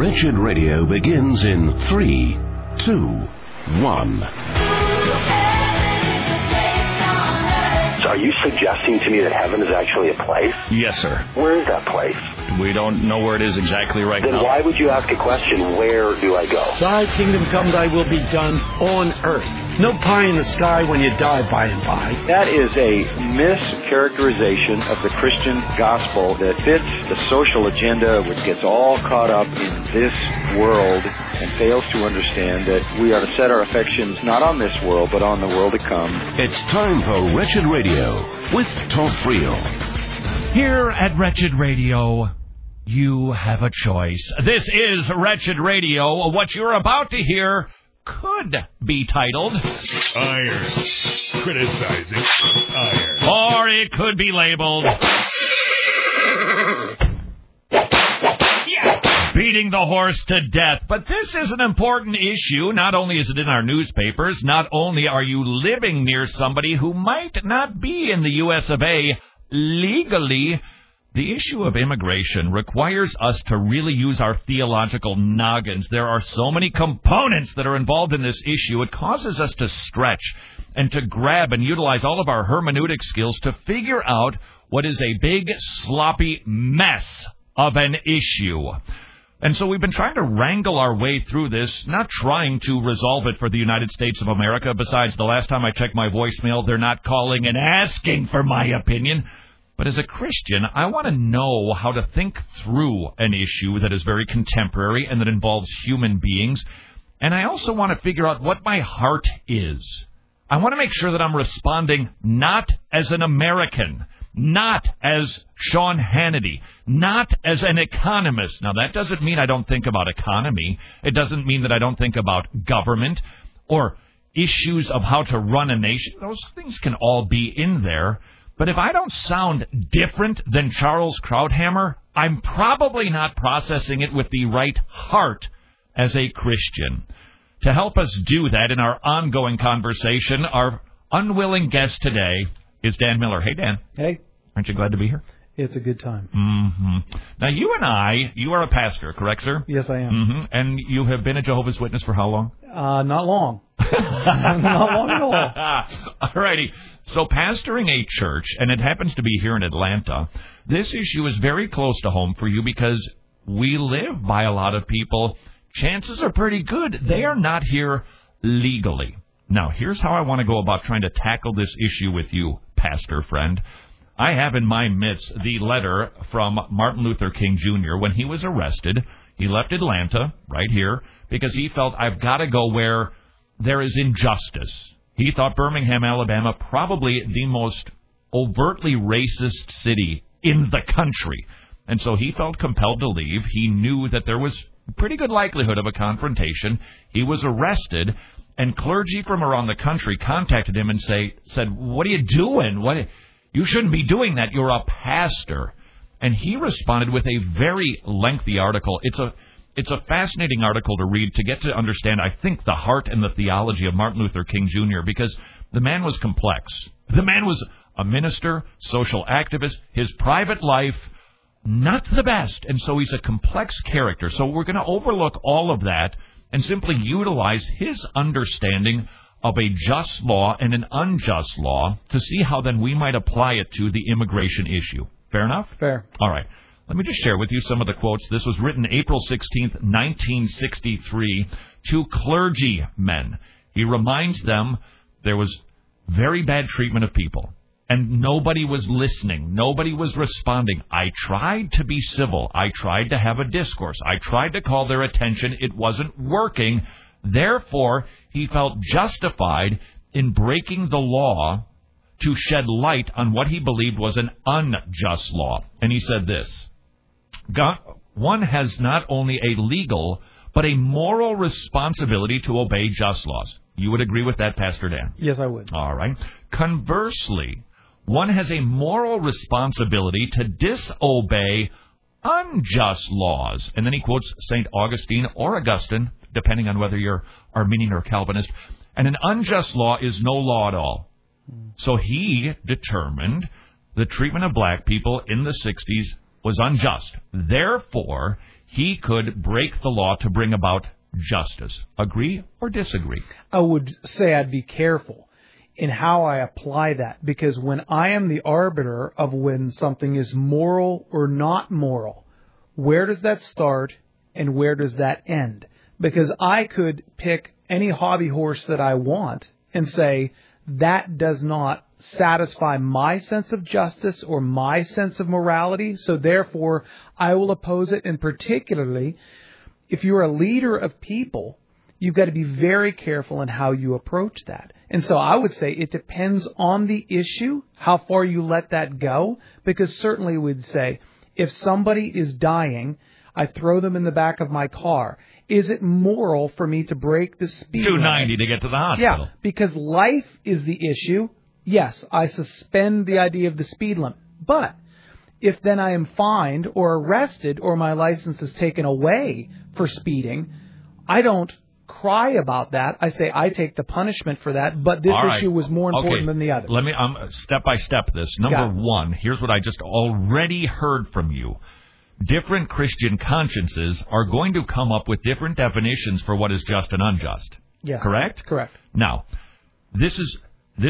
Wretched Radio begins in 3, 2, 1. So are you suggesting to me that heaven is actually a place? Yes, sir. Where is that place? We don't know where it is exactly right now. Then why would you ask a question, where do I go? Thy kingdom come, thy will be done on earth. No pie in the sky when you die by and by. That is a mischaracterization of the Christian gospel that fits the social agenda, which gets all caught up in this world and fails to understand that we are to set our affections not on this world, but on the world to come. It's time for Wretched Radio with Tom Friel. Here at Wretched Radio, you have a choice. This is Wretched Radio. What you're about to hear could be titled Iron. Criticizing Iron. Or it could be labeled Beating the Horse to Death. But this is an important issue. Not only is it in our newspapers, not only are you living near somebody who might not be in the US of A legally. The issue of immigration requires us to really use our theological noggins. There are so many components that are involved in this issue. It causes us to stretch and to grab and utilize all of our hermeneutic skills to figure out what is a big, sloppy mess of an issue. And so we've been trying to wrangle our way through this, not trying to resolve it for the United States of America. Besides, the last time I checked my voicemail, they're not calling and asking for my opinion. But as a Christian, I want to know how to think through an issue that is very contemporary and that involves human beings. And I also want to figure out what my heart is. I want to make sure that I'm responding not as an American, not as Sean Hannity, not as an economist. Now, that doesn't mean I don't think about economy. It doesn't mean that I don't think about government or issues of how to run a nation. Those things can all be in there. But if I don't sound different than Charles Krauthammer, I'm probably not processing it with the right heart as a Christian. To help us do that in our ongoing conversation, our unwilling guest today is Dan Miller. Hey, Dan. Hey. Aren't you glad to be here? It's a good time. Mm-hmm. Now, you are a pastor, correct, sir? Yes, I am. Mm-hmm. And you have been a Jehovah's Witness for how long? Not long. Not long at all. All righty. So pastoring a church, and it happens to be here in Atlanta, this issue is very close to home for you because we live by a lot of people. Chances are pretty good they are not here legally. Now, here's how I want to go about trying to tackle this issue with you, pastor friend. I have in my midst the letter from Martin Luther King Jr. When he was arrested. He left Atlanta, right here, because he felt, I've got to go where there is injustice. He thought Birmingham, Alabama, probably the most overtly racist city in the country. And so he felt compelled to leave. He knew that there was pretty good likelihood of a confrontation. He was arrested, and clergy from around the country contacted him and said, what are you doing? You shouldn't be doing that. You're a pastor. And he responded with a very lengthy article. It's a fascinating article to read to get to understand, I think, the heart and the theology of Martin Luther King Jr., because the man was complex. The man was a minister, social activist. His private life, not the best. And so he's a complex character. So we're going to overlook all of that and simply utilize his understanding of a just law and an unjust law to see how then we might apply it to the immigration issue. Fair enough? Fair. All right. Let me just share with you some of the quotes. This was written April 16th, 1963, to clergymen. He reminds them there was very bad treatment of people, and nobody was listening. Nobody was responding. I tried to be civil. I tried to have a discourse. I tried to call their attention. It wasn't working. Therefore, he felt justified in breaking the law to shed light on what he believed was an unjust law. And he said this, one has not only a legal, but a moral responsibility to obey just laws. You would agree with that, Pastor Dan? Yes, I would. All right. Conversely, one has a moral responsibility to disobey unjust laws. And then he quotes St. Augustine or Augustine, depending on whether you're Arminian or Calvinist. And an unjust law is no law at all. So he determined the treatment of black people in the 60s was unjust. Therefore, he could break the law to bring about justice. Agree or disagree? I would say I'd be careful in how I apply that, because when I am the arbiter of when something is moral or not moral, where does that start and where does that end? Because I could pick any hobby horse that I want and say that does not satisfy my sense of justice or my sense of morality, so therefore I will oppose it. And particularly, if you're a leader of people, you've got to be very careful in how you approach that. And so I would say it depends on the issue, how far you let that go, because certainly we'd say if somebody is dying, I throw them in the back of my car. Is it moral for me to break the speed 290 to get to the hospital? Yeah, because life is the issue. Yes, I suspend the idea of the speed limit. But if then I am fined or arrested or my license is taken away for speeding, I don't cry about that. I say I take the punishment for that, but this issue was more important than the other. Let me step by step this. Number one, here's what I just already heard from you. Different Christian consciences are going to come up with different definitions for what is just and unjust. Yes. Correct? Correct. Now, this is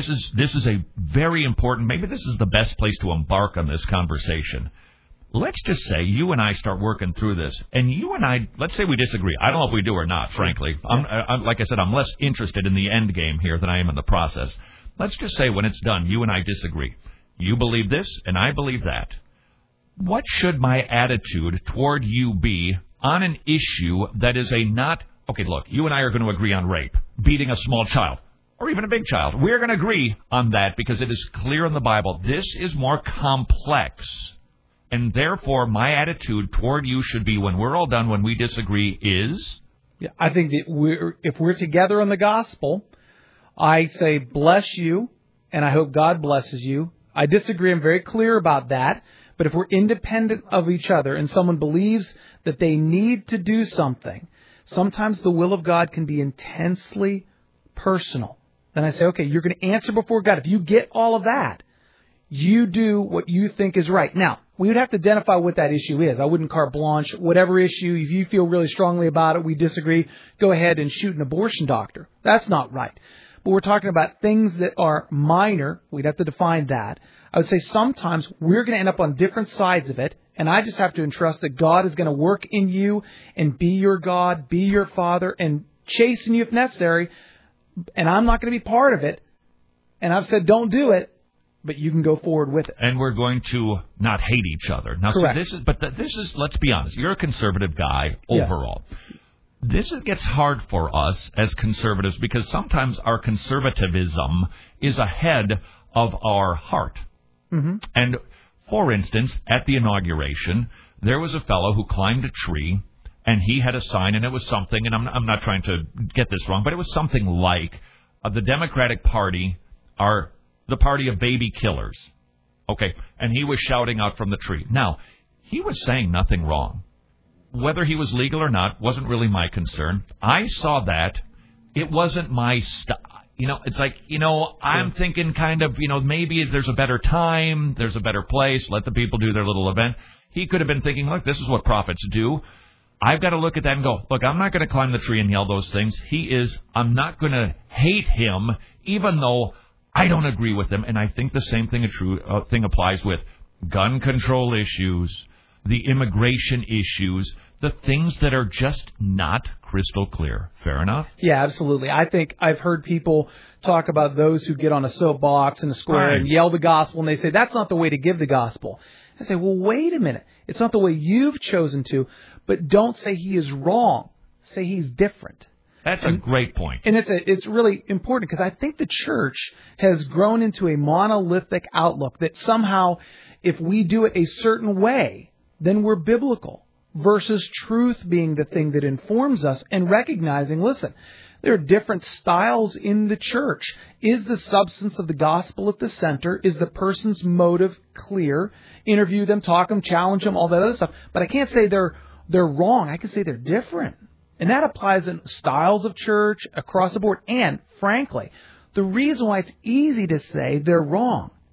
a very important, maybe this is the best place to embark on this conversation. Let's just say you and I start working through this, and you and I, let's say we disagree. I don't know if we do or not, frankly. I'm like I said, I'm less interested in the end game here than I am in the process. Let's just say when it's done, you and I disagree. You believe this, and I believe that. What should my attitude toward you be on an issue that is a not... Okay, look, you and I are going to agree on rape, beating a small child, or even a big child. We're going to agree on that because it is clear in the Bible. This is more complex. And therefore, my attitude toward you should be, when we're all done, when we disagree, is... Yeah, I think that if we're together on the gospel, I say, bless you, and I hope God blesses you. I disagree. I'm very clear about that. But if we're independent of each other and someone believes that they need to do something, sometimes the will of God can be intensely personal. Then I say, okay, you're going to answer before God. If you get all of that, you do what you think is right. Now, we would have to identify what that issue is. I wouldn't carte blanche. Whatever issue, if you feel really strongly about it, we disagree, go ahead and shoot an abortion doctor. That's not right. But we're talking about things that are minor. We'd have to define that. I would say sometimes we're going to end up on different sides of it, and I just have to entrust that God is going to work in you and be your God, be your Father, and chasten you if necessary, and I'm not going to be part of it. And I've said don't do it, but you can go forward with it. And we're going to not hate each other. Now, correct. So this is, let's be honest, you're a conservative guy overall. Yes. This gets hard for us as conservatives because sometimes our conservatism is ahead of our heart. Mm-hmm. And, for instance, at the inauguration, there was a fellow who climbed a tree, and he had a sign, and it was something, and I'm not trying to get this wrong, but it was something like the Democratic Party are the party of baby killers. Okay, and he was shouting out from the tree. Now, he was saying nothing wrong. Whether he was legal or not wasn't really my concern. I saw that. It wasn't my style. It's like, I'm thinking kind of, maybe there's a better time, there's a better place, let the people do their little event. He could have been thinking, look, this is what prophets do. I've got to look at that and go, look, I'm not going to climb the tree and yell those things. I'm not going to hate him, even though I don't agree with him. And I think the same thing applies with gun control issues, the immigration issues, the things that are just not crystal clear. Fair enough? Yeah, absolutely. I think I've heard people talk about those who get on a soapbox in a square and yell the gospel, and they say, that's not the way to give the gospel. I say, well, wait a minute. It's not the way you've chosen to, but don't say he is wrong. Say he's different. That's a great point. And it's really important because I think the church has grown into a monolithic outlook that somehow if we do it a certain way, then we're biblical, versus truth being the thing that informs us and recognizing, listen, there are different styles in the church. Is the substance of the gospel at the center? Is the person's motive clear? Interview them, talk them, challenge them, all that other stuff. But I can't say they're wrong. I can say they're different. And that applies in styles of church across the board. And frankly, the reason why it's easy to say they're wrong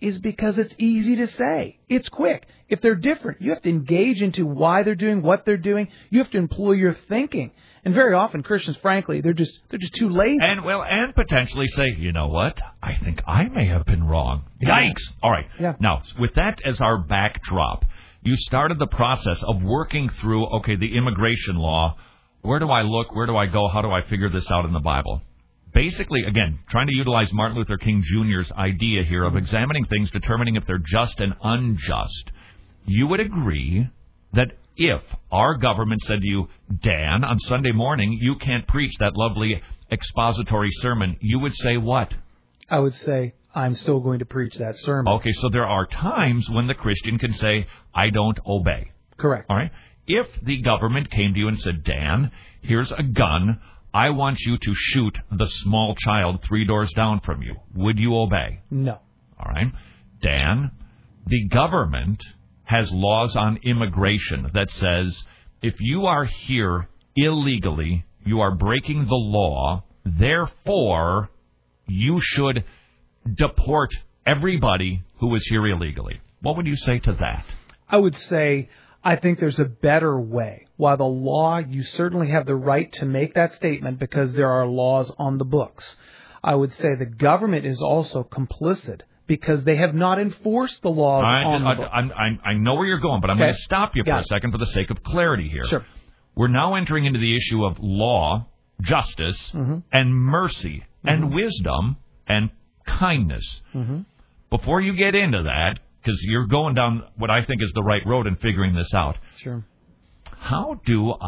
is because it's easy to say. It's quick. If they're different, you have to engage into why they're doing what they're doing. You have to employ your thinking. And very often Christians, frankly, they're just too lazy. And potentially say, you know what? I think I may have been wrong. Yikes! All right. Yeah. Now, with that as our backdrop, you started the process of working through, okay, the immigration law. Where do I look? Where do I go? How do I figure this out in the Bible? Basically, again, trying to utilize Martin Luther King Jr.'s idea here of examining things, determining if they're just and unjust. You would agree that if our government said to you, Dan, on Sunday morning, you can't preach that lovely expository sermon, you would say what? I would say, I'm still going to preach that sermon. Okay, so there are times when the Christian can say, I don't obey. Correct. All right? If the government came to you and said, Dan, here's a gun, I want you to shoot the small child 3 doors down from you, would you obey? No. All right? Dan, the government has laws on immigration that says if you are here illegally, you are breaking the law, therefore you should deport everybody who is here illegally. What would you say to that? I would say I think there's a better way. While the law, you certainly have the right to make that statement because there are laws on the books. I would say the government is also complicit because they have not enforced the laws on the books. I know where you're going, but I'm going to stop you for a second for the sake of clarity here. Sure. We're now entering into the issue of law, justice, and mercy, and wisdom, and kindness. Before you get into that, because you're going down what I think is the right road in figuring this out. Sure. How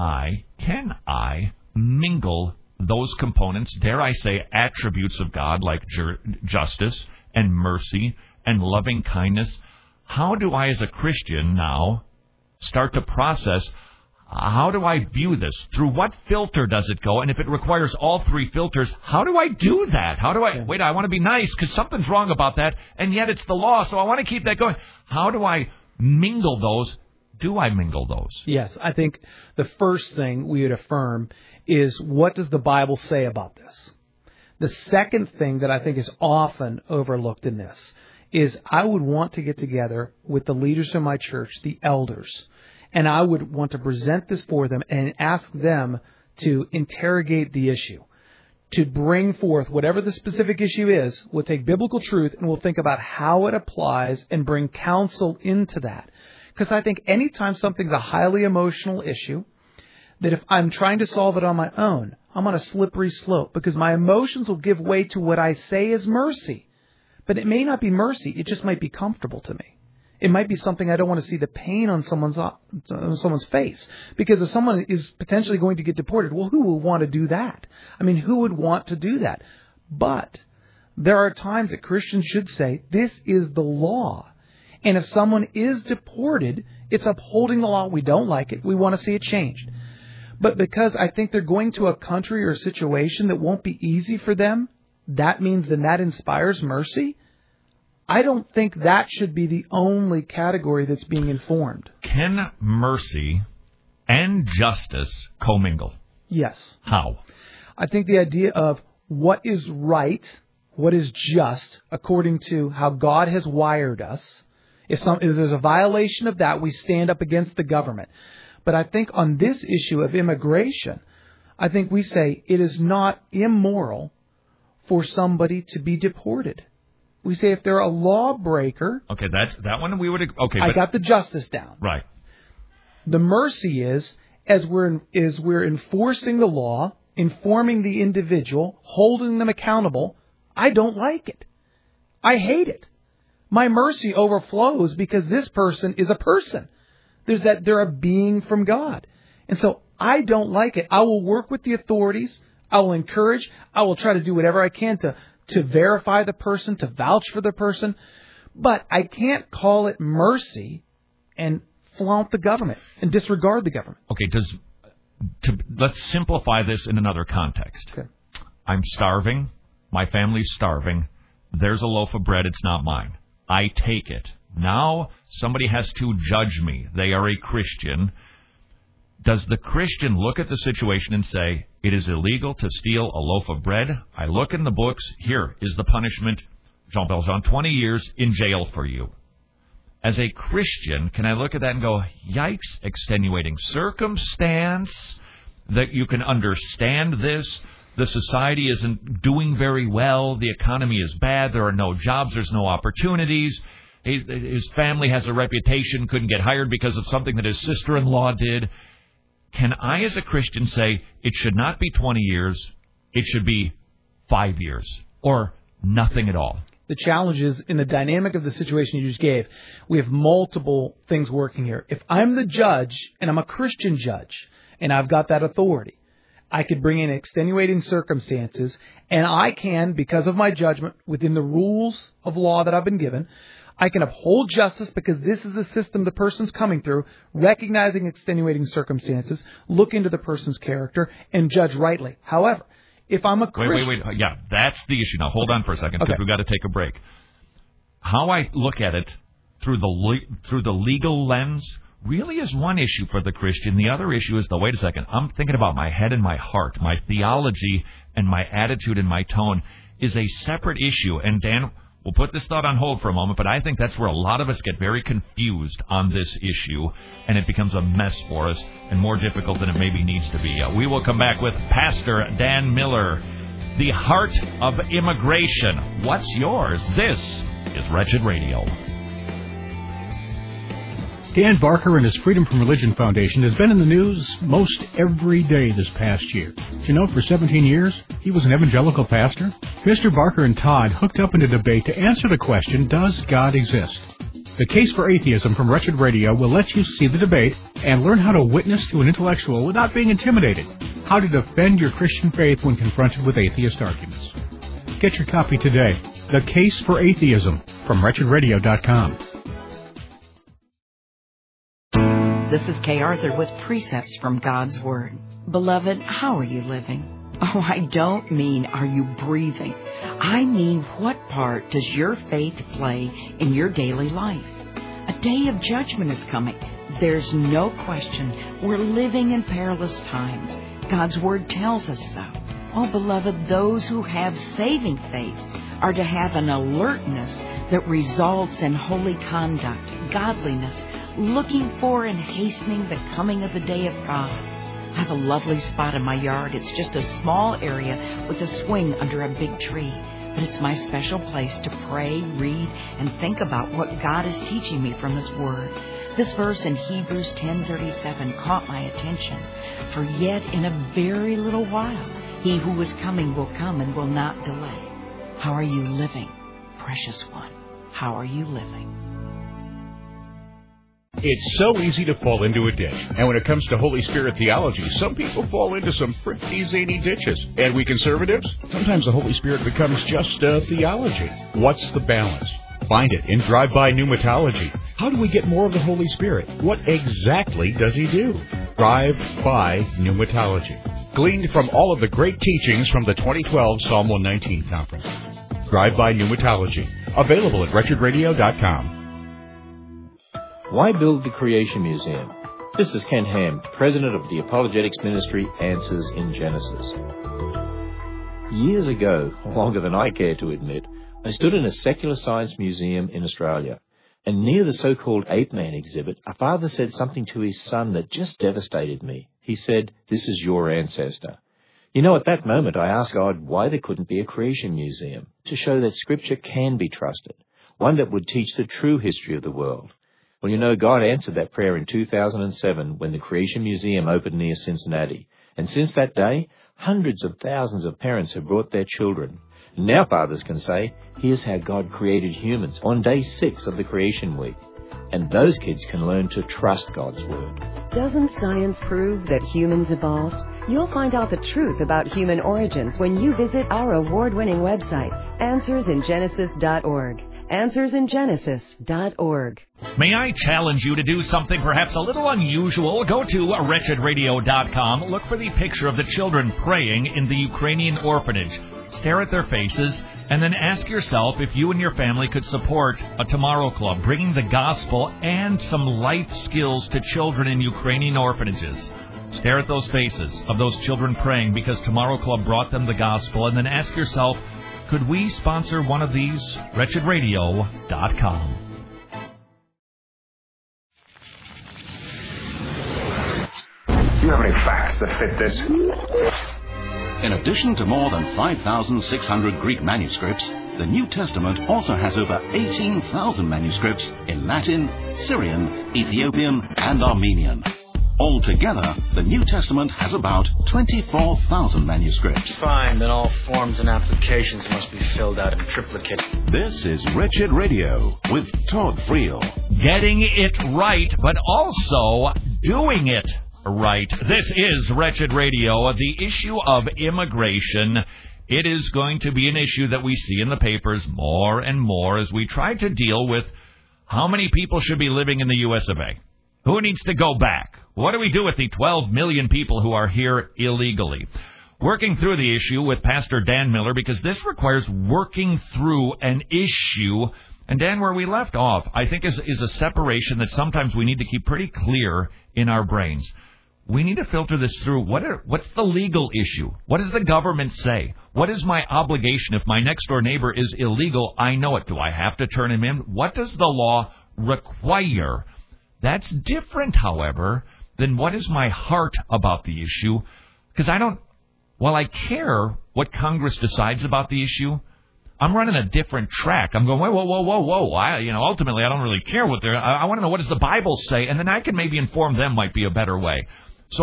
can I mingle those components, dare I say, attributes of God like justice and mercy and loving kindness? How do I, as a Christian now, start to process, how do I view this? Through what filter does it go? And if it requires all 3 filters, how do I do that? How do I, wait, I want to be nice because something's wrong about that, and yet it's the law, so I want to keep that going. How do I mingle those? Do I mingle those? Yes, I think the first thing we would affirm is what does the Bible say about this? The second thing that I think is often overlooked in this is I would want to get together with the leaders of my church, the elders, and I would want to present this for them and ask them to interrogate the issue, to bring forth whatever the specific issue is. We'll take biblical truth and we'll think about how it applies and bring counsel into that. Because I think anytime something's a highly emotional issue, that if I'm trying to solve it on my own, I'm on a slippery slope because my emotions will give way to what I say is mercy. But it may not be mercy. It just might be comfortable to me. It might be something I don't want to see the pain on someone's face. Because if someone is potentially going to get deported, well, who will want to do that? I mean, who would want to do that? But there are times that Christians should say, this is the law. And if someone is deported, it's upholding the law. We don't like it. We want to see it changed. But because I think they're going to a country or a situation that won't be easy for them, that means then that inspires mercy. I don't think that should be the only category that's being informed. Can mercy and justice commingle? Yes. How? I think the idea of what is right, what is just, according to how God has wired us, if there's a violation of that, we stand up against the government. But I think on this issue of immigration, I think we say it is not immoral for somebody to be deported. We say if they're a lawbreaker. Okay, that one we would. Okay, I got the justice down. Right. The mercy is as we're enforcing the law, informing the individual, holding them accountable. I don't like it. I hate it. My mercy overflows because this person is a person. They're a being from God. And so I don't like it. I will work with the authorities. I will encourage. I will try to do whatever I can to verify the person, to vouch for the person. But I can't call it mercy and flaunt the government and disregard the government. Okay, let's simplify this in another context. Okay. I'm starving. My family's starving. There's a loaf of bread. It's not mine. I take it. Now somebody has to judge me. They are a Christian. Does the Christian look at the situation and say, it is illegal to steal a loaf of bread? I look in the books. Here is the punishment Jean Valjean, 20 years in jail for you. As a Christian, can I look at that and go, yikes, extenuating circumstance, that you can understand this? The society isn't doing very well. The economy is bad. There are no jobs. There's no opportunities. His family has a reputation, couldn't get hired because of something that his sister-in-law did. Can I, as a Christian, say it should not be 20 years, it should be 5 years, or nothing at all? The challenge is, in the dynamic of the situation you just gave, we have multiple things working here. If I'm the judge, and I'm a Christian judge, and I've got that authority, I could bring in extenuating circumstances, and I can, because of my judgment, within the rules of law that I've been given, I can uphold justice because this is the system the person's coming through, recognizing extenuating circumstances, look into the person's character, and judge rightly. However, if I'm a Christian... Wait. Yeah, that's the issue. Now, hold on for a second, because we've got to take a break. How I look at it through the legal lens really is one issue for the Christian. The other issue is, wait a second, I'm thinking about my head and my heart. My theology and my attitude and my tone is a separate issue. And Dan... we'll put this thought on hold for a moment, but I think that's where a lot of us get very confused on this issue, and it becomes a mess for us and more difficult than it maybe needs to be. We will come back with Pastor Dan Miller, the heart of immigration. What's yours? This is Wretched Radio. Dan Barker and his Freedom from Religion Foundation has been in the news most every day this past year. Do you know, for 17 years, he was an evangelical pastor? Mr. Barker and Todd hooked up in a debate to answer the question, does God exist? The Case for Atheism from Wretched Radio will let you see the debate and learn how to witness to an intellectual without being intimidated, how to defend your Christian faith when confronted with atheist arguments. Get your copy today. The Case for Atheism from WretchedRadio.com. This is Kay Arthur with Precepts from God's Word. Beloved, how are you living? Oh, I don't mean are you breathing. I mean, what part does your faith play in your daily life? A day of judgment is coming. There's no question. We're living in perilous times. God's Word tells us so. Oh, beloved, those who have saving faith are to have an alertness that results in holy conduct, godliness, looking for and hastening the coming of the day of God. I have a lovely spot in my yard. It's just a small area with a swing under a big tree. But it's my special place to pray, read, and think about what God is teaching me from His Word. This verse in Hebrews 10:37 caught my attention. For yet in a very little while, He who is coming will come and will not delay. How are you living, precious one? How are you living? It's so easy to fall into a ditch. And when it comes to Holy Spirit theology, some people fall into some pretty zany ditches. And we conservatives, sometimes the Holy Spirit becomes just theology. What's the balance? Find it in Drive-By Pneumatology. How do we get more of the Holy Spirit? What exactly does He do? Drive-By Pneumatology. Gleaned from all of the great teachings from the 2012 Psalm 119 conference. Drive-By Pneumatology. Available at WretchedRadio.com. Why build the Creation Museum? This is Ken Ham, president of the apologetics ministry Answers in Genesis. Years ago, longer than I care to admit, I stood in a secular science museum in Australia, and near the so-called ape-man exhibit, a father said something to his son that just devastated me. He said, "This is your ancestor." You know, at that moment I asked God why there couldn't be a Creation Museum to show that Scripture can be trusted, one that would teach the true history of the world. Well, you know, God answered that prayer in 2007 when the Creation Museum opened near Cincinnati. And since that day, hundreds of thousands of parents have brought their children. Now fathers can say, here's how God created humans on day 6 of the Creation Week. And those kids can learn to trust God's Word. Doesn't science prove that humans evolved? You'll find out the truth about human origins when you visit our award-winning website, AnswersInGenesis.org. AnswersInGenesis.org. May I challenge you to do something perhaps a little unusual? Go to WretchedRadio.com. Look for the picture of the children praying in the Ukrainian orphanage. Stare at their faces, and then ask yourself if you and your family could support a Tomorrow Club, bringing the gospel and some life skills to children in Ukrainian orphanages. Stare at those faces of those children praying because Tomorrow Club brought them the gospel, and then ask yourself, Could we sponsor one of these? WretchedRadio.com. Do you have any facts that fit this? In addition to more than 5,600 Greek manuscripts, the New Testament also has over 18,000 manuscripts in Latin, Syrian, Ethiopian, and Armenian. Altogether, the New Testament has about 24,000 manuscripts. Fine, then all forms and applications must be filled out in triplicate. This is Wretched Radio with Todd Friel. Getting it right, but also doing it right. This is Wretched Radio. The issue of immigration. It is going to be an issue that we see in the papers more and more as we try to deal with how many people should be living in the U.S. of A. Who needs to go back? What do we do with the 12 million people who are here illegally? Working through the issue with Pastor Dan Miller, because this requires working through an issue. And Dan, where we left off, I think is a separation that sometimes we need to keep pretty clear in our brains. We need to filter this through. What's the legal issue? What does the government say? What is my obligation if my next-door neighbor is illegal? I know it. Do I have to turn him in? What does the law require? That's different, however, than what is my heart about the issue. Because while I care what Congress decides about the issue, I'm running a different track. I'm going, whoa. Ultimately, I don't really care what I want to know, what does the Bible say? And then I can maybe inform them might be a better way. So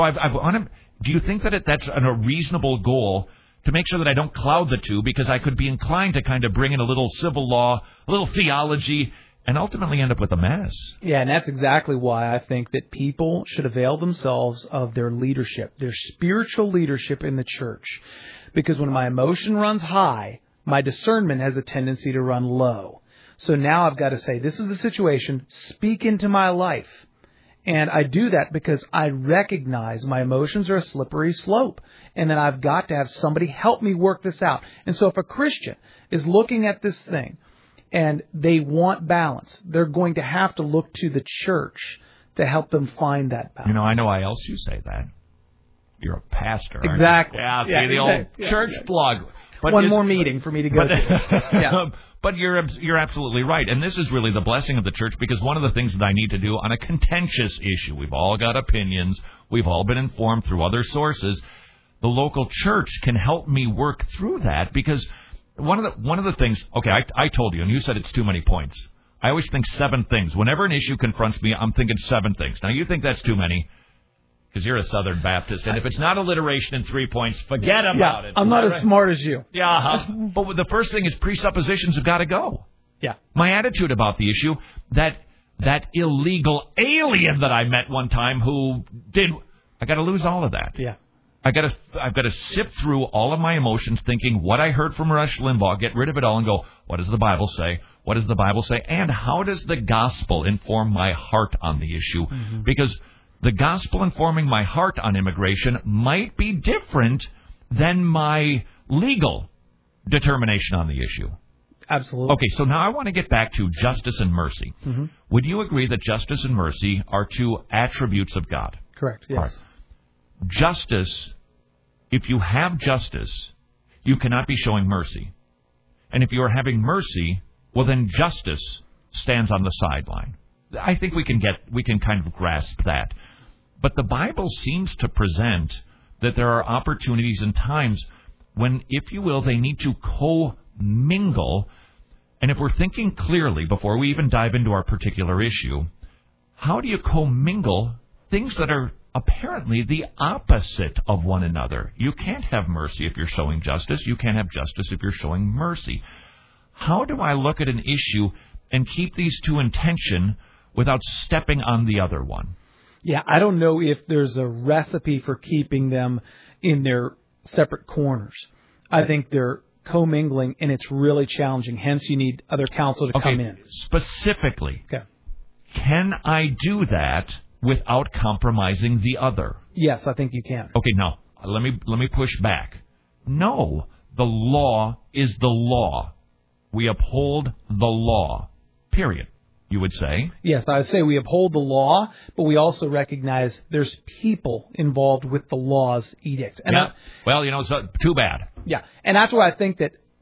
do you think that that's a reasonable goal to make sure that I don't cloud the two, because I could be inclined to kind of bring in a little civil law, a little theology, and ultimately end up with a mess? Yeah, and that's exactly why I think that people should avail themselves of their leadership, their spiritual leadership in the church. Because when my emotion runs high, my discernment has a tendency to run low. So now I've got to say, this is the situation, speak into my life. And I do that because I recognize my emotions are a slippery slope. And then I've got to have somebody help me work this out. And so if a Christian is looking at this thing and they want balance, they're going to have to look to the church to help them find that balance. I know why else you say that. You're a pastor. Exactly. Yeah, the old church plug. But one more meeting for me to go to. Yeah. But you're absolutely right. And this is really the blessing of the church, because one of the things that I need to do on a contentious issue, we've all got opinions, we've all been informed through other sources, the local church can help me work through that, because one of the things, okay, I told you, and you said it's too many points. I always think 7 things. Whenever an issue confronts me, I'm thinking 7 things. Now, you think that's too many, because you're a Southern Baptist, and if it's not alliteration in 3 points, forget about it. I'm not as smart as you. Yeah, but the first thing is presuppositions have got to go. Yeah. My attitude about the issue, that illegal alien that I met one time I got to lose all of that. Yeah. I've got to sift through all of my emotions, thinking what I heard from Rush Limbaugh, get rid of it all, and go, what does the Bible say? What does the Bible say? And how does the gospel inform my heart on the issue? Mm-hmm. Because the gospel informing my heart on immigration might be different than my legal determination on the issue. Absolutely. Okay, so now I want to get back to justice and mercy. Mm-hmm. Would you agree that justice and mercy are 2 attributes of God? Correct, yes. Right. Justice, if you have justice, you cannot be showing mercy. And if you are having mercy, well, then justice stands on the sideline. I think we can kind of grasp that. But the Bible seems to present that there are opportunities and times when, if you will, they need to co-mingle. And if we're thinking clearly before we even dive into our particular issue, how do you co-mingle things that are apparently the opposite of one another? You can't have mercy if you're showing justice. You can't have justice if you're showing mercy. How do I look at an issue and keep these 2 in tension without stepping on the other one? Yeah, I don't know if there's a recipe for keeping them in their separate corners. I think they're commingling, and it's really challenging. Hence, you need other counsel to come in. Specifically, can I do that without compromising the other? Yes, I think you can. Okay, now, let me push back. No, the law is the law. We uphold the law, period. You would say? Yes, I would say we uphold the law, but we also recognize there's people involved with the law's edict. And it's too bad. Yeah, and that's why I think that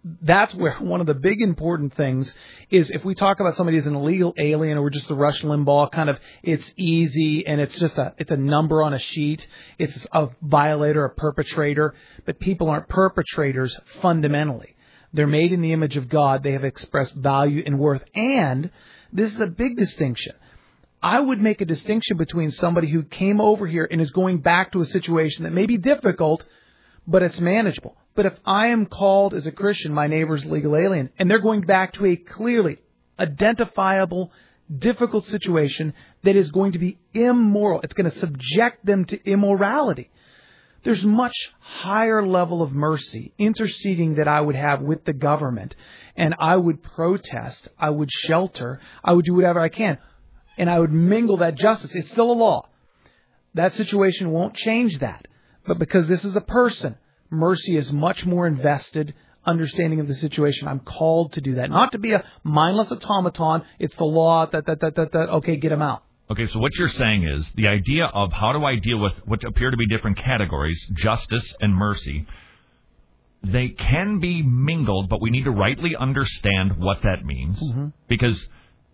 that's where one of the big important things is if we talk about somebody as an illegal alien or just the Rush Limbaugh kind of, it's easy and it's a number on a sheet. It's a violator, a perpetrator, but people aren't perpetrators fundamentally. They're made in the image of God. They have expressed value and worth. And this is a big distinction. I would make a distinction between somebody who came over here and is going back to a situation that may be difficult, but it's manageable. But if I am called as a Christian, my neighbor's legal alien, and they're going back to a clearly identifiable, difficult situation that is going to be immoral, it's going to subject them to immorality, there's much higher level of mercy, interceding that I would have with the government, and I would protest, I would shelter, I would do whatever I can, and I would mingle that justice. It's still a law. That situation won't change that. But because this is a person, mercy is much more invested, understanding of the situation. I'm called to do that. Not to be a mindless automaton. It's the law, okay, get him out. Okay, so what you're saying is the idea of how do I deal with what appear to be different categories, justice and mercy, they can be mingled, but we need to rightly understand what that means. Mm-hmm. Because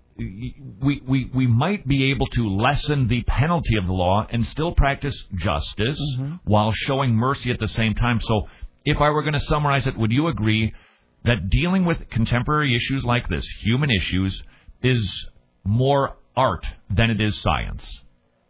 we might be able to lessen the penalty of the law and still practice justice while showing mercy at the same time. So if I were going to summarize it, would you agree that dealing with contemporary issues like this, human issues, is more art than it is science?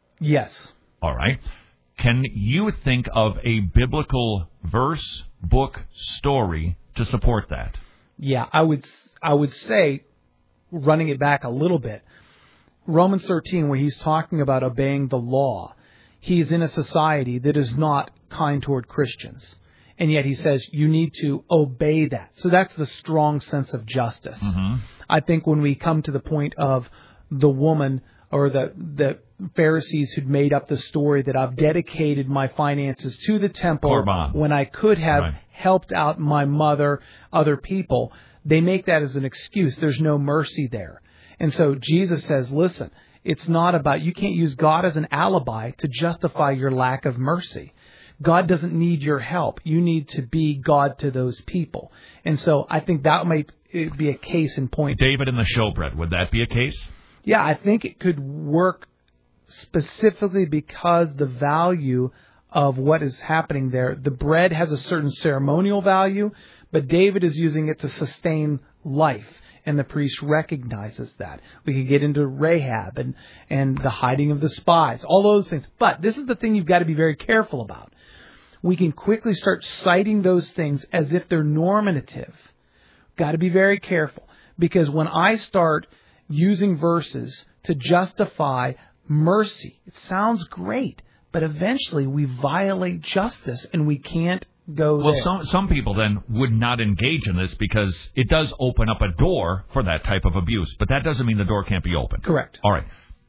Yes. All right. Can you think of a biblical verse, book, story to support that? Yeah, I would say, running it back a little bit, Romans 13, where he's talking about obeying the law, he's in a society that is not kind toward Christians. And yet he says you need to obey that. So that's the strong sense of justice. Mm-hmm. I think when we come to the point of the woman or the Pharisees who'd made up the story that I've dedicated my finances to the temple Korban, when I could have helped out my mother, other people, they make that as an excuse. There's no mercy there. And so Jesus says, listen, it's not about, you can't use God as an alibi to justify your lack of mercy. God doesn't need your help. You need to be God to those people. And so I think that might be a case in point. David and the showbread, would that be a case? Yeah, I think it could work specifically because the value of what is happening there. The bread has a certain ceremonial value, but David is using it to sustain life, and the priest recognizes that. We could get into Rahab and the hiding of the spies, all those things. But this is the thing you've got to be very careful about. We can quickly start citing those things as if they're normative. Got to be very careful, because when I start using verses to justify mercy, it sounds great, but eventually we violate justice and we can't go there. Well, some people then would not engage in this because it does open up a door for that type of abuse, but that doesn't mean the door can't be opened. Correct. All right.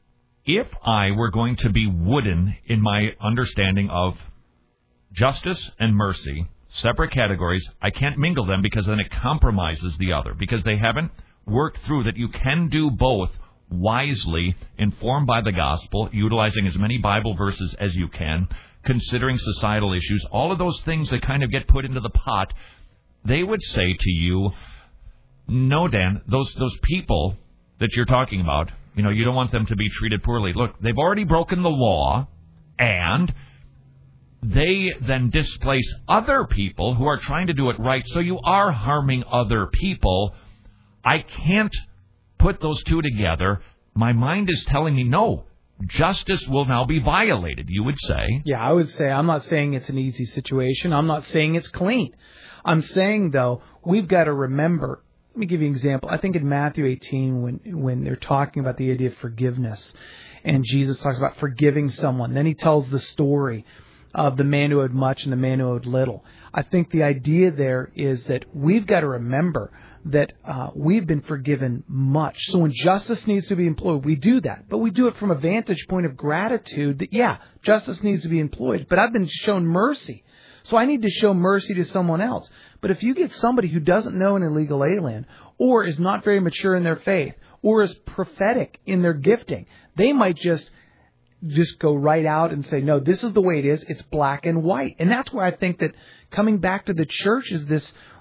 If I were going to be wooden in my understanding of justice and mercy, separate categories, I can't mingle them because then it compromises the other, because they haven't worked through that you can do both wisely, informed by the gospel, utilizing as many Bible verses as you can, considering societal issues, all of those things that kind of get put into the pot. They would say to you, no, Dan, those people that you're talking about, you don't want them to be treated poorly. Look, they've already broken the law, and they then displace other people who are trying to do it right, so you are harming other people. I can't put those two together. My mind is telling me, no, justice will now be violated, you would say. Yeah, I would say, I'm not saying it's an easy situation. I'm not saying it's clean. I'm saying, though, we've got to remember, let me give you an example. I think in Matthew 18, when they're talking about the idea of forgiveness, and Jesus talks about forgiving someone, then he tells the story of the man who owed much and the man who owed little. I think the idea there is that we've got to remember that we've been forgiven much. So when justice needs to be employed, we do that. But we do it from a vantage point of gratitude that, yeah, justice needs to be employed, but I've been shown mercy. So I need to show mercy to someone else. But if you get somebody who doesn't know an illegal alien, or is not very mature in their faith, or is prophetic in their gifting, they might just go right out and say, no, this is the way it is. It's black and white. And that's where I think that coming back to the church is this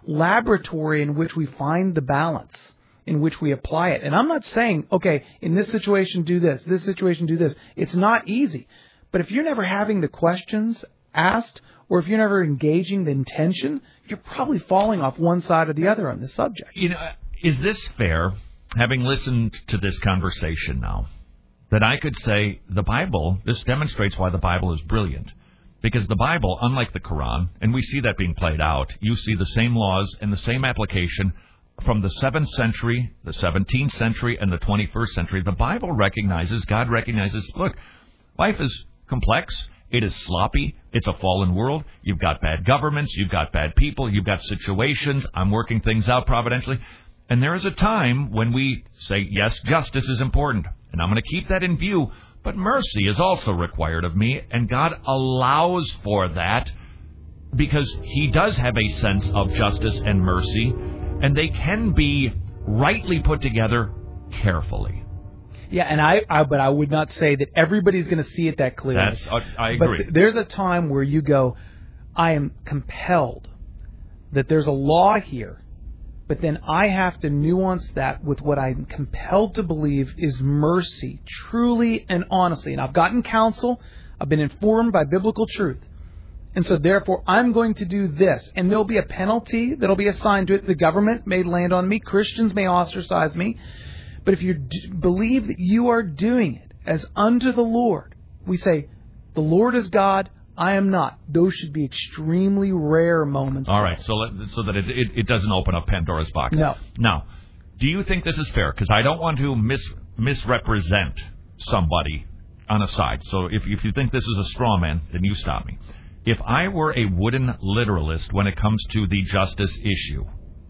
laboratory in which we find the balance, in which we apply it. And I'm not saying, okay, in this situation do this situation do this. It's not easy. But if you're never having the questions asked, or if you're never engaging the intention, you're probably falling off one side or the other on this subject. Is this fair, having listened to this conversation now, that I could say the Bible, this demonstrates why the Bible is brilliant. Because the Bible, unlike the Quran, and we see that being played out, you see the same laws and the same application from the 7th century, the 17th century, and the 21st century. The Bible recognizes, God recognizes, look, life is complex. It is sloppy. It's a fallen world. You've got bad governments. You've got bad people. You've got situations. I'm working things out providentially. And there is a time when we say, yes, justice is important, and I'm going to keep that in view, but mercy is also required of me, and God allows for that because He does have a sense of justice and mercy, and they can be rightly put together carefully. Yeah, and but I would not say that everybody's going to see it that clearly. I agree. But there's a time where you go, I am compelled that there's a law here, but then I have to nuance that with what I'm compelled to believe is mercy, truly and honestly. And I've gotten counsel. I've been informed by biblical truth. And so therefore, I'm going to do this. And there'll be a penalty that'll be assigned to it. The government may land on me. Christians may ostracize me. But if you believe that you are doing it as unto the Lord, we say, the Lord is God, I am not. Those should be extremely rare moments. All right, so that it doesn't open up Pandora's box. No. Now, do you think this is fair? Because I don't want to misrepresent somebody on a side. So if you think this is a straw man, then you stop me. If I were a wooden literalist when it comes to the justice issue,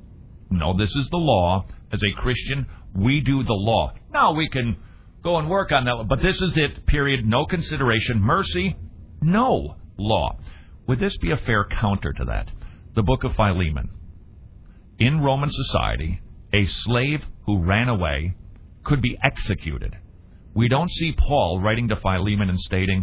no, this is the law. As a Christian, we do the law. Now we can go and work on that, but this is it, period. No consideration. Mercy, no law. Would this be a fair counter to that? The book of Philemon. In Roman society, a slave who ran away could be executed. We don't see Paul writing to Philemon and stating,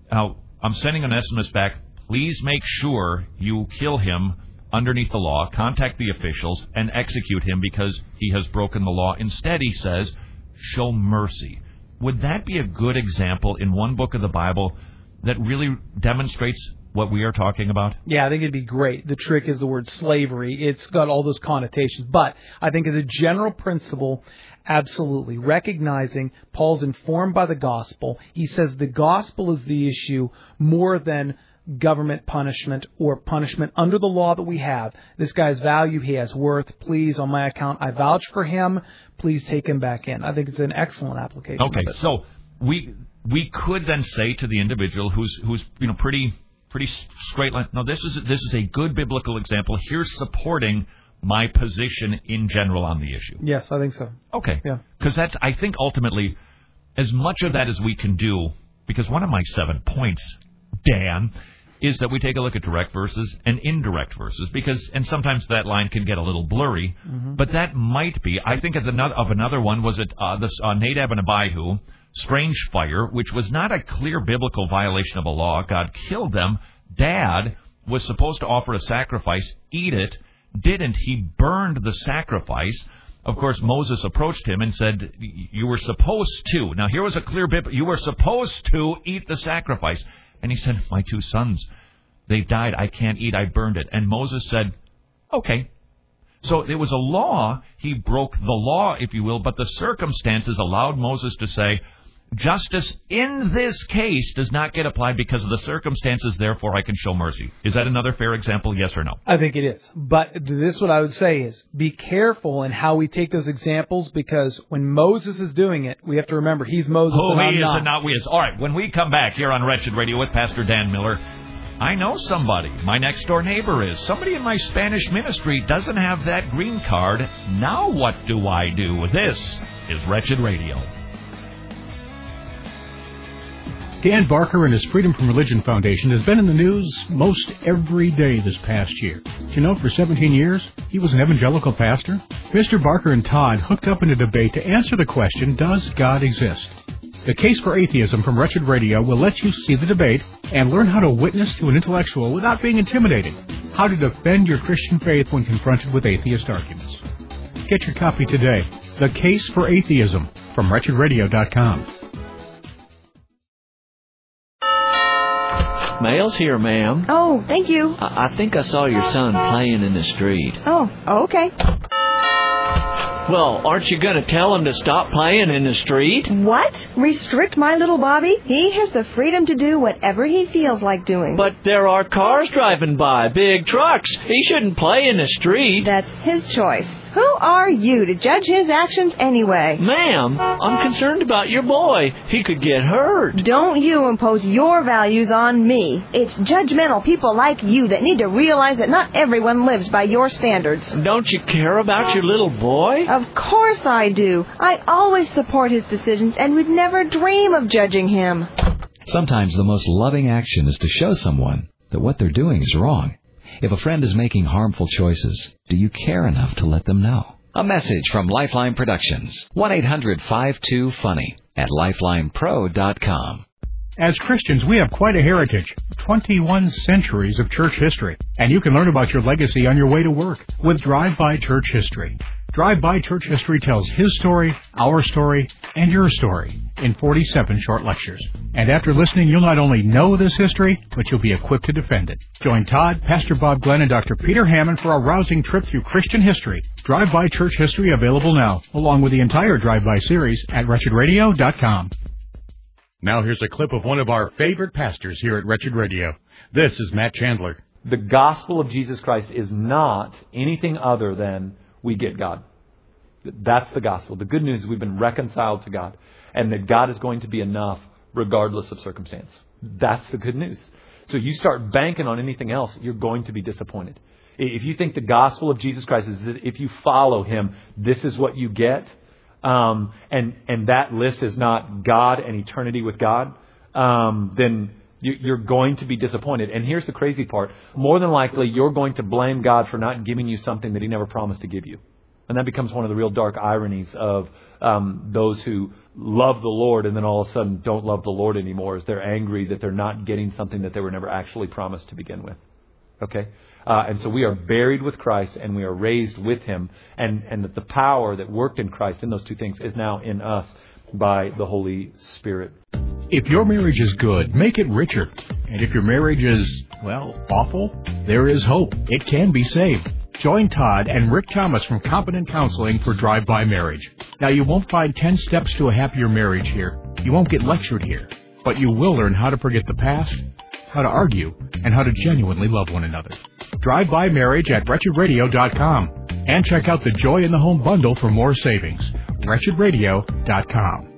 I'm sending an SMS back, please make sure you kill him underneath the law, contact the officials, and execute him because he has broken the law. Instead, he says, show mercy. Would that be a good example in one book of the Bible that really demonstrates what we are talking about? Yeah, I think it'd be great. The trick is the word slavery. It's got all those connotations. But I think as a general principle, absolutely. Recognizing Paul's informed by the gospel. He says the gospel is the issue more than government punishment or punishment under the law that we have. This guy's value, he has worth. Please, on my account, I vouch for him. Please take him back in. I think it's an excellent application. Okay, so we could then say to the individual who's pretty straight line. No, this is a good biblical example. Here's supporting my position in general on the issue. Yes, I think so. Okay. Yeah. Because that's, I think, ultimately as much of that as we can do. Because one of my 7 points, Dan, is that we take a look at direct verses and indirect verses, and sometimes that line can get a little blurry, but that might be, I think of another one, was it Nadab and Abihu, strange fire, which was not a clear biblical violation of a law. God killed them. Dad was supposed to offer a sacrifice, eat it, didn't. He burned the sacrifice. Of course, Moses approached him and said, you were supposed to. Now, here was a clear you were supposed to eat the sacrifice. And he said, my 2 sons, they've died. I can't eat. I burned it. And Moses said, okay. So it was a law. He broke the law, if you will, but the circumstances allowed Moses to say, justice in this case does not get applied because of the circumstances, therefore I can show mercy. Is that another fair example, yes or no? I think it is. But this, what I would say is, be careful in how we take those examples, because when Moses is doing it, we have to remember he's Moses and I'm he is not. and not we is. All right, when we come back here on Wretched Radio with Pastor Dan Miller, I know somebody. My next door neighbor is. Somebody in my Spanish ministry doesn't have that green card. Now what do I do? This is Wretched Radio. Dan Barker and his Freedom from Religion Foundation has been in the news most every day this past year. Did you know for 17 years he was an evangelical pastor? Mr. Barker and Todd hooked up in a debate to answer the question, does God exist? The Case for Atheism from Wretched Radio will let you see the debate and learn how to witness to an intellectual without being intimidated. How to Defend Your Christian Faith When Confronted with Atheist Arguments. Get your copy today. The Case for Atheism from WretchedRadio.com. Mail's here, ma'am. Oh, thank you. I think I saw your son playing in the street. Oh, okay. Well, aren't you going to tell him to stop playing in the street? What? Restrict my little Bobby? He has the freedom to do whatever he feels like doing. But there are cars driving by, big trucks. He shouldn't play in the street. That's his choice. Who are you to judge his actions anyway? Ma'am, I'm concerned about your boy. He could get hurt. Don't you impose your values on me. It's judgmental people like you that need to realize that not everyone lives by your standards. Don't you care about your little boy? Of course I do. I always support his decisions and would never dream of judging him. Sometimes the most loving action is to show someone that what they're doing is wrong. If a friend is making harmful choices, do you care enough to let them know? A message from Lifeline Productions. 1-800-52-FUNNY at lifelinepro.com. As Christians, we have quite a heritage, 21 centuries of church history, and you can learn about your legacy on your way to work with Drive-By Church History. Drive-By Church History tells his story, our story, and your story in 47 short lectures. And after listening, you'll not only know this history, but you'll be equipped to defend it. Join Todd, Pastor Bob Glenn, and Dr. Peter Hammond for a rousing trip through Christian history. Drive-By Church History available now, along with the entire Drive-By series at WretchedRadio.com. Now here's a clip of one of our favorite pastors here at Wretched Radio. This is Matt Chandler. The gospel of Jesus Christ is not anything other than we get God. That's the gospel. The good news is we've been reconciled to God, and that God is going to be enough regardless of circumstance. That's the good news. So you start banking on anything else, you're going to be disappointed. If you think the gospel of Jesus Christ is that if you follow Him, this is what you get, and that list is not God and eternity with God, then you're going to be disappointed. And here's the crazy part. More than likely, you're going to blame God for not giving you something that He never promised to give you. And that becomes one of the real dark ironies of those who love the Lord and then all of a sudden don't love the Lord anymore, is they're angry that they're not getting something that they were never actually promised to begin with. Okay? And so we are buried with Christ and we are raised with Him. And that the power that worked in Christ in those two things is now in us by the Holy Spirit. If your marriage is good, make it richer. And if your marriage is, well, awful, there is hope. It can be saved. Join Todd and Rick Thomas from Competent Counseling for Drive-By Marriage. Now, you won't find 10 steps to a happier marriage here. You won't get lectured here. But you will learn how to forget the past, how to argue, and how to genuinely love one another. Drive-By Marriage at WretchedRadio.com. And check out the Joy in the Home bundle for more savings. WretchedRadio.com.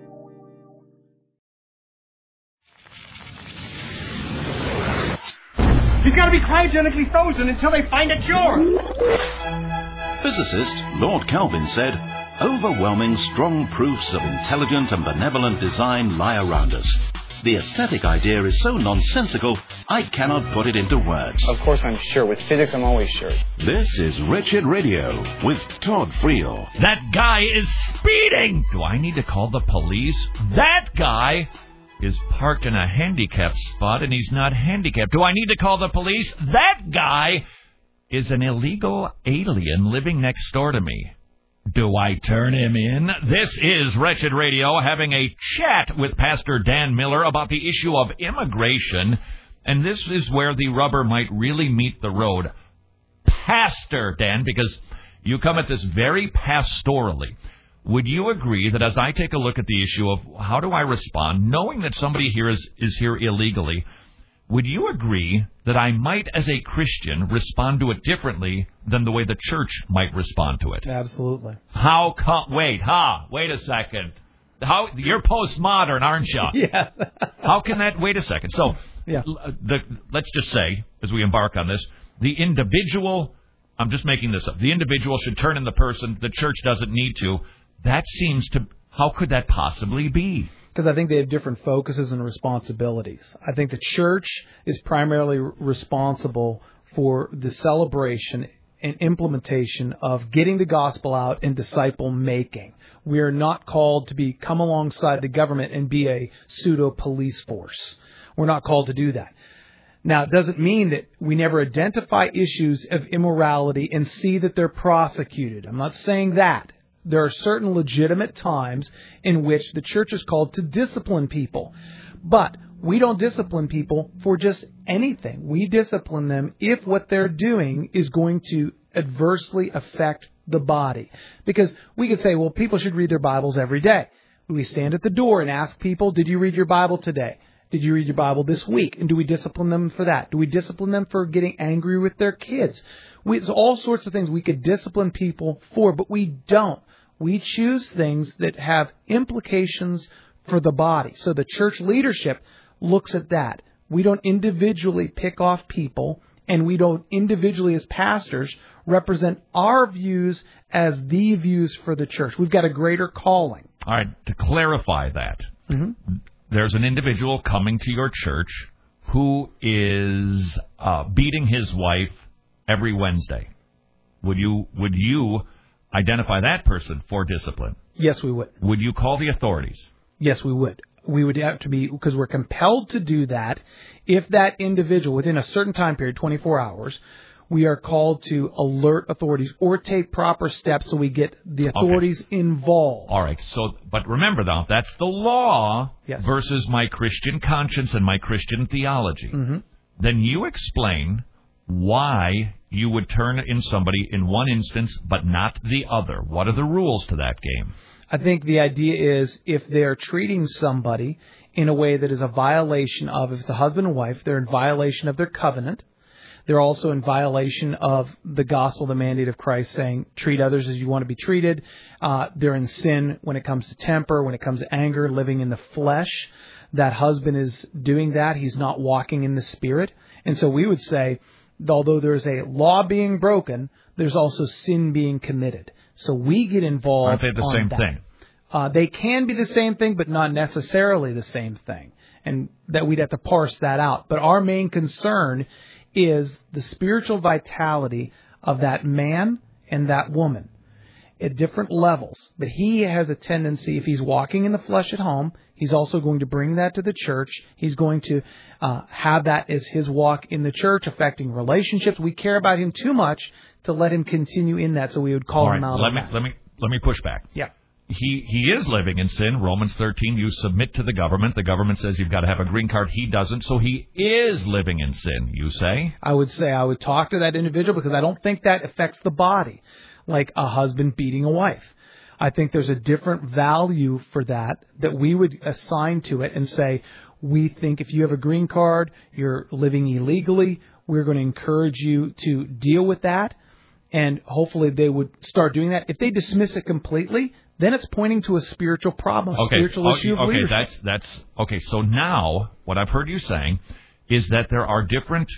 He's got to be cryogenically frozen until they find a cure. Physicist Lord Kelvin said, "Overwhelming strong proofs of intelligent and benevolent design lie around us. The aesthetic idea is so nonsensical, I cannot put it into words." Of course I'm sure. With physics, I'm always sure. This is Wretched Radio with Todd Friel. That guy is speeding! Do I need to call the police? That guy is parked in a handicapped spot and he's not handicapped. Do I need to call the police? That guy is an illegal alien living next door to me. Do I turn him in? This is Wretched Radio having a chat with Pastor Dan Miller about the issue of immigration, and this is where the rubber might really meet the road. Pastor Dan, because you come at this very pastorally. Would you agree that as I take a look at the issue of how do I respond, knowing that somebody here is here illegally, would you agree that I might, as a Christian, respond to it differently than the way the church might respond to it? Absolutely. Wait a second. You're postmodern, aren't you? Yeah. How can that? Wait a second. So, yeah. Let's just say, as we embark on this, the individual, I'm just making this up, the individual should turn in the person, the church doesn't need to. That seems to, how could that possibly be? Because I think they have different focuses and responsibilities. I think the church is primarily responsible for the celebration and implementation of getting the gospel out and disciple making. We are not called to come alongside the government and be a pseudo police force. We're not called to do that. Now, it doesn't mean that we never identify issues of immorality and see that they're prosecuted. I'm not saying that. There are certain legitimate times in which the church is called to discipline people. But we don't discipline people for just anything. We discipline them if what they're doing is going to adversely affect the body. Because we could say, well, people should read their Bibles every day. We stand at the door and ask people, did you read your Bible today? Did you read your Bible this week? And do we discipline them for that? Do we discipline them for getting angry with their kids? There's all sorts of things we could discipline people for, but we don't. We choose things that have implications for the body. So the church leadership looks at that. We don't individually pick off people, and we don't individually as pastors represent our views as the views for the church. We've got a greater calling. All right, to clarify that, there's an individual coming to your church who is beating his wife every Wednesday. Would you identify that person for discipline? Yes, we would. Would you call the authorities? Yes, we would. We would have to be, because we're compelled to do that, if that individual, within a certain time period, 24 hours, we are called to alert authorities or take proper steps so we get the authorities involved. All right. So, but remember, though, that's the law versus my Christian conscience and my Christian theology. Then you explain why you would turn in somebody in one instance but not the other. What are the rules to that game? I think the idea is if they're treating somebody in a way that is a violation of, if it's a husband and wife, they're in violation of their covenant. They're also in violation of the gospel, the mandate of Christ, saying treat others as you want to be treated. They're in sin when it comes to temper, when it comes to anger, living in the flesh. That husband is doing that. He's not walking in the Spirit. And so we would say, although there's a law being broken, there's also sin being committed. So we get involved. Aren't they the same thing? They can be the same thing, but not necessarily the same thing. And that we'd have to parse that out. But our main concern is the spiritual vitality of that man and that woman at different levels. But he has a tendency, if he's walking in the flesh at home, he's also going to bring that to the church. He's going to have that as his walk in the church, affecting relationships. We care about him too much to let him continue in that, so we would call him out. Let me push back. Yeah. He is living in sin. Romans 13, you submit to the government. The government says you've got to have a green card. He doesn't, so he is living in sin, you say? I would say I would talk to that individual because I don't think that affects the body, like a husband beating a wife. I think there's a different value for that we would assign to it and say, we think if you have a green card, you're living illegally, we're going to encourage you to deal with that, and hopefully they would start doing that. If they dismiss it completely, then it's pointing to a spiritual problem, a spiritual issue of leadership. That's okay. So now, what I've heard you saying is that there are different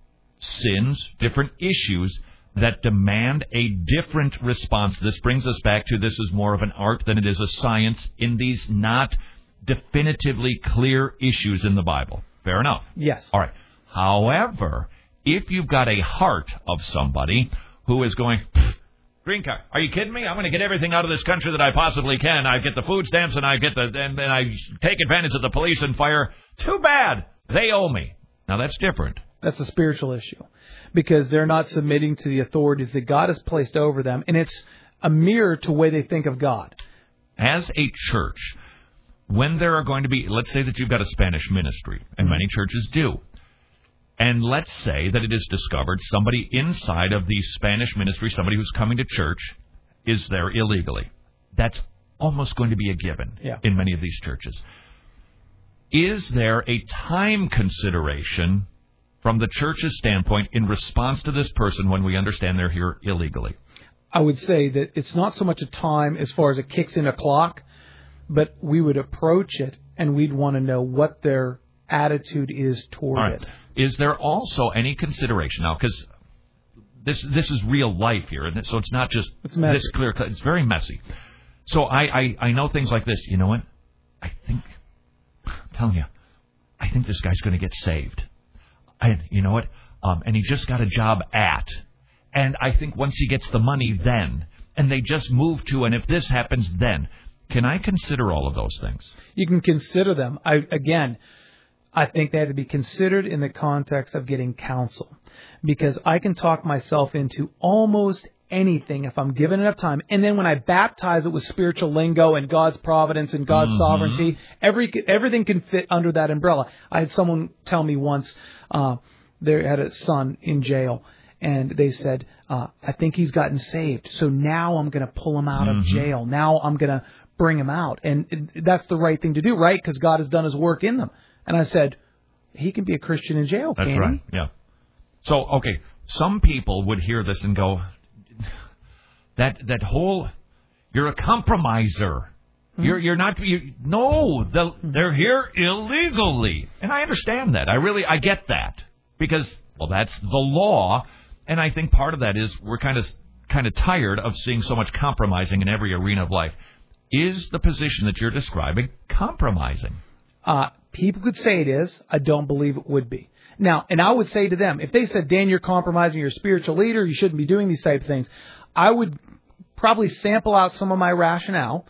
sins, different issues that demand a different response. This brings us back to this is more of an art than it is a science in these not definitively clear issues in the Bible. Fair enough? Yes. All right. However, if you've got a heart of somebody who is going, green card, are you kidding me? I'm going to get everything out of this country that I possibly can. I get the food stamps and I get and I take advantage of the police and fire. Too bad. They owe me. Now, that's different. That's a spiritual issue because they're not submitting to the authorities that God has placed over them, and it's a mirror to the way they think of God. As a church, when there are going to be, let's say that you've got a Spanish ministry, and many churches do, and let's say that it is discovered somebody inside of the Spanish ministry, somebody who's coming to church, is there illegally. That's almost going to be a given in many of these churches. Is there a time consideration from the church's standpoint in response to this person when we understand they're here illegally? I would say that it's not so much a time as far as it kicks in a clock, but we would approach it and we'd want to know what their attitude is toward it. Is there also any consideration now, because this is real life here, and so it's not just this clear cut. It's very messy. So I know things like this. You know what? I'm telling you, I think this guy's going to get saved. And you know what? And he just got a job at. And I think once he gets the money, then. And they just move to, and if this happens, then. Can I consider all of those things? You can consider them. I think they have to be considered in the context of getting counsel, because I can talk myself into almost anything if I'm given enough time. And then when I baptize it with spiritual lingo and God's providence and God's sovereignty, everything can fit under that umbrella. I had someone tell me once, they had a son in jail, and they said, I think he's gotten saved, so now I'm going to pull him out of jail. Now I'm going to bring him out. And that's the right thing to do, right? Because God has done his work in them. And I said, he can be a Christian in jail, can't he? That's right, yeah. So, okay, some people would hear this and go, that whole, you're a compromiser. You're not, they're here illegally. And I understand that. I get that. Because, well, that's the law. And I think part of that is we're kind of tired of seeing so much compromising in every arena of life. Is the position that you're describing compromising? People could say it is. I don't believe it would be. Now, and I would say to them, if they said, Dan, you're compromising, you're a spiritual leader, you shouldn't be doing these type of things, I would probably sample out some of my rationale,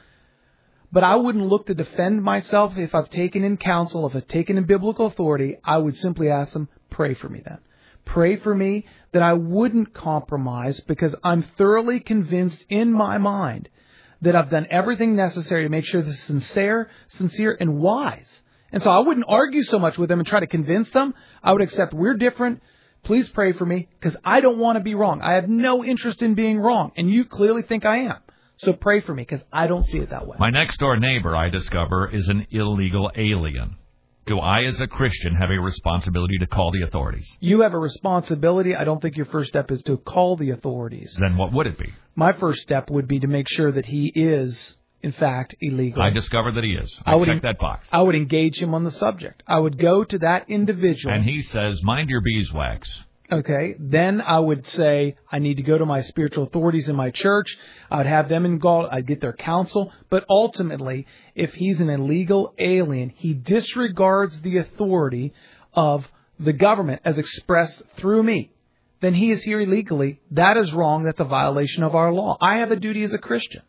but I wouldn't look to defend myself if I've taken in counsel, if I've taken in biblical authority. I would simply ask them, pray for me then. Pray for me that I wouldn't compromise, because I'm thoroughly convinced in my mind that I've done everything necessary to make sure this is sincere and wise. And so I wouldn't argue so much with them and try to convince them. I would accept, we're different. Please pray for me, because I don't want to be wrong. I have no interest in being wrong, and you clearly think I am. So pray for me, because I don't see it that way. My next-door neighbor, I discover, is an illegal alien. Do I, as a Christian, have a responsibility to call the authorities? You have a responsibility. I don't think your first step is to call the authorities. Then what would it be? My first step would be to make sure that he is, in fact, illegal. I discovered that he is. I check that box. I would engage him on the subject. I would go to that individual. And he says, mind your beeswax. Okay. Then I would say, I need to go to my spiritual authorities in my church. I would have them involved. I'd get their counsel. But ultimately, if he's an illegal alien, he disregards the authority of the government as expressed through me, then he is here illegally. That is wrong. That's a violation of our law. I have a duty as a Christian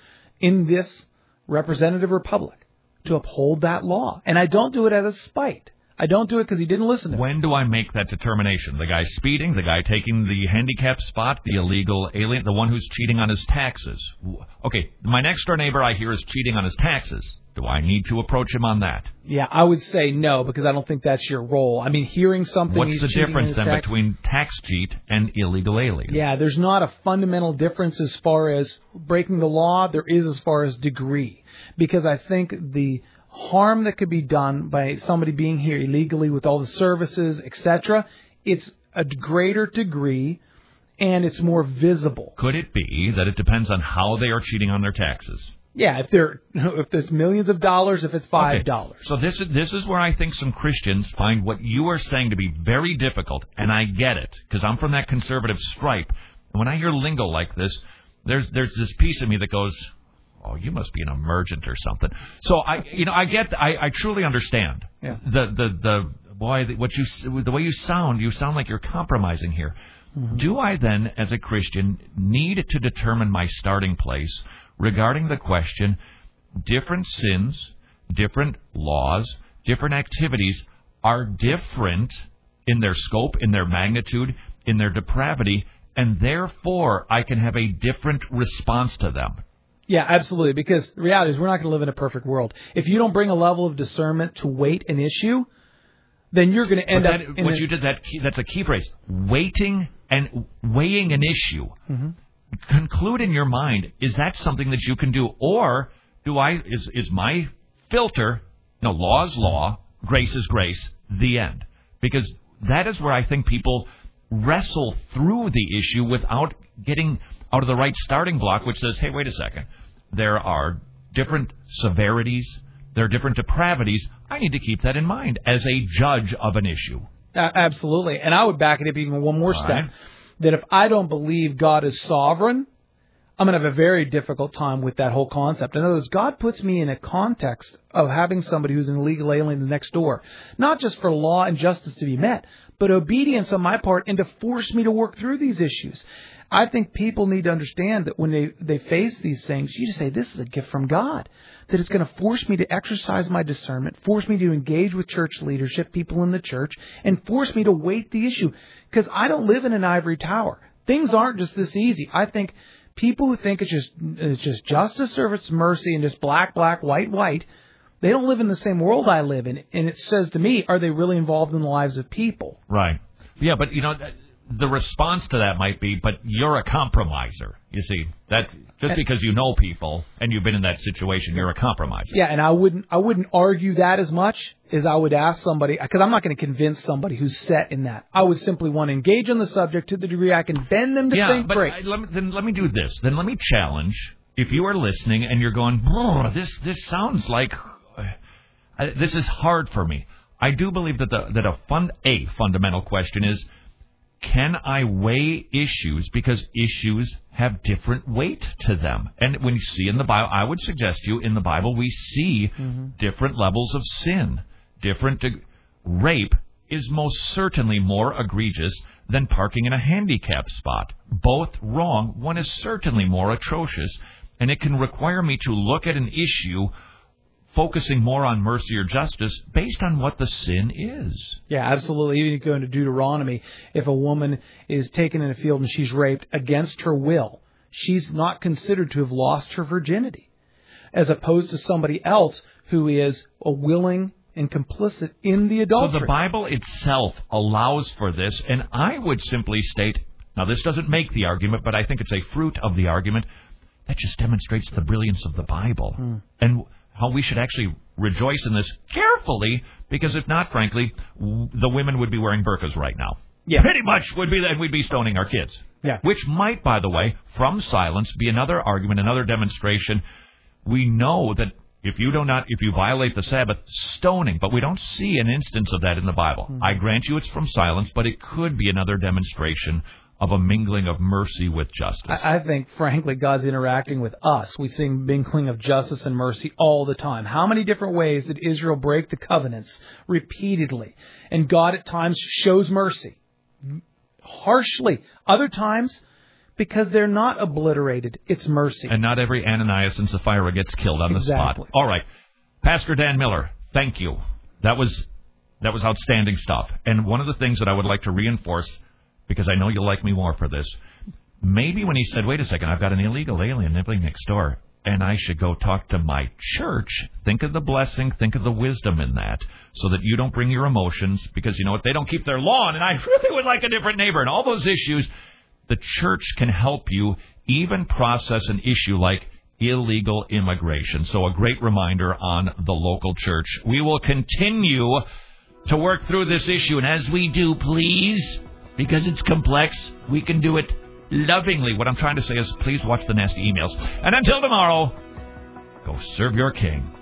in this representative republic to uphold that law. And I don't do it out of spite. I don't do it because he didn't listen to me. When do I make that determination? The guy speeding, the guy taking the handicap spot, the illegal alien, the one who's cheating on his taxes. Okay, my next-door neighbor I hear is cheating on his taxes. Do I need to approach him on that? Yeah, I would say no, because I don't think that's your role. I mean, hearing something... What's the difference then between tax cheat and illegal alien? Yeah, there's not a fundamental difference as far as breaking the law. There is as far as degree. Because I think the harm that could be done by somebody being here illegally with all the services, etc., it's a greater degree and it's more visible. Could it be that it depends on how they are cheating on their taxes? Yeah, if there's millions of dollars, if it's $5. Okay. So this is where I think some Christians find what you are saying to be very difficult, and I get it, because I'm from that conservative stripe. And when I hear lingo like this, there's this piece of me that goes, oh, you must be an emergent or something. So I truly understand. Yeah. The way you sound like you're compromising here. Mm-hmm. Do I then, as a Christian, need to determine my starting place regarding the question, different sins, different laws, different activities are different in their scope, in their magnitude, in their depravity, and therefore I can have a different response to them? Yeah, absolutely, because the reality is we're not going to live in a perfect world. If you don't bring a level of discernment to weight an issue, then you're going to end up... That's a key phrase. Weighting and weighing an issue. Mm-hmm. Conclude in your mind, is that something that you can do? Or is my filter, law is law, grace is grace, the end? Because that is where I think people wrestle through the issue without getting out of the right starting block, which says, hey, wait a second. There are different severities. There are different depravities. I need to keep that in mind as a judge of an issue. Absolutely. And I would back it up even one more step. That if I don't believe God is sovereign, I'm going to have a very difficult time with that whole concept. In other words, God puts me in a context of having somebody who's an illegal alien next door, not just for law and justice to be met, but obedience on my part and to force me to work through these issues. I think people need to understand that when they face these things, you just say, this is a gift from God. That it's going to force me to exercise my discernment, force me to engage with church leadership, people in the church, and force me to weight the issue. Because I don't live in an ivory tower. Things aren't just this easy. I think people who think it's just justice or it's mercy and just black, black, white, white, they don't live in the same world I live in. And it says to me, are they really involved in the lives of people? Right. Yeah, but, the response to that might be, but you're a compromiser. You see, that's just because you know people and you've been in that situation, you're a compromiser. Yeah, and I wouldn't argue that as much as I would ask somebody, because I'm not going to convince somebody who's set in that. I would simply want to engage on the subject to the degree I can bend them to think break. Then let me do this. Then let me challenge. If you are listening and you're going, this sounds like this is hard for me. I do believe that a fundamental question is, can I weigh issues? Because issues have different weight to them. And when you see in the Bible, I would suggest to you, in the Bible, we see different levels of sin. Rape is most certainly more egregious than parking in a handicap spot. Both wrong. One is certainly more atrocious. And it can require me to look at an issue focusing more on mercy or justice based on what the sin is. Yeah, absolutely. Even if you go into Deuteronomy, if a woman is taken in a field and she's raped against her will, she's not considered to have lost her virginity, as opposed to somebody else who is a willing and complicit in the adultery. So the Bible itself allows for this, and I would simply state, now this doesn't make the argument, but I think it's a fruit of the argument, that just demonstrates the brilliance of the Bible. And how we should actually rejoice in this carefully, because if not, frankly, the women would be wearing burqas right now. Yeah. Pretty much would be that, we'd be stoning our kids. Yeah. Which might, by the way, from silence, be another argument, another demonstration. We know that if you violate the Sabbath, stoning, but we don't see an instance of that in the Bible. I grant you it's from silence, but it could be another demonstration of a mingling of mercy with justice. I think, frankly, God's interacting with us. We see mingling of justice and mercy all the time. How many different ways did Israel break the covenants repeatedly? And God at times shows mercy harshly. Other times, because they're not obliterated, it's mercy. And not every Ananias and Sapphira gets killed on the spot. All right. Pastor Dan Miller, thank you. That was outstanding stuff. And one of the things that I would like to reinforce, because I know you'll like me more for this, maybe when he said, wait a second, I've got an illegal alien living next door, and I should go talk to my church, think of the blessing, think of the wisdom in that, so that you don't bring your emotions, because you know what, they don't keep their lawn, and I really would like a different neighbor, and all those issues. The church can help you even process an issue like illegal immigration. So a great reminder on the local church. We will continue to work through this issue, and as we do, please, because it's complex, we can do it lovingly. What I'm trying to say is, please watch the nasty emails. And until tomorrow, go serve your king.